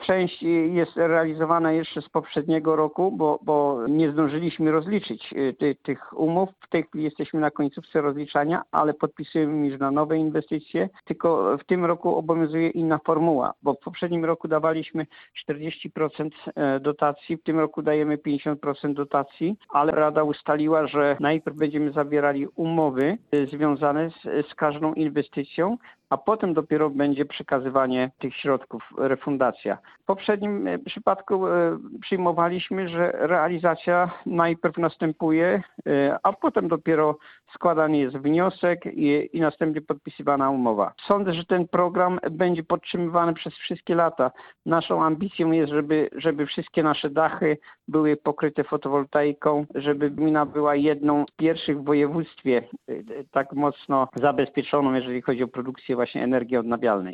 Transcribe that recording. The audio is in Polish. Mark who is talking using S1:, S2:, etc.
S1: Część jest realizowana jeszcze z poprzedniego roku, bo nie zdążyliśmy rozliczyć tych umów. W tej chwili jesteśmy na końcówce rozliczania, ale podpisujemy już na nowe inwestycje. Tylko w tym roku obowiązuje inna formuła, bo w poprzednim roku dawaliśmy 40% dotacji, w tym roku dajemy 50% dotacji, ale Rada ustaliła, że najpierw będziemy zawierali umowy związane z każdą inwestycją, a potem dopiero będzie przekazywanie tych środków, refundacja. W poprzednim przypadku przyjmowaliśmy, że realizacja najpierw następuje, a potem dopiero składany jest wniosek i następnie podpisywana umowa. Sądzę, że ten program będzie podtrzymywany przez wszystkie lata. Naszą ambicją jest, żeby wszystkie nasze dachy były pokryte fotowoltaiką, żeby gmina była jedną z pierwszych w województwie tak mocno zabezpieczoną, jeżeli chodzi o produkcję właśnie energii odnawialnej.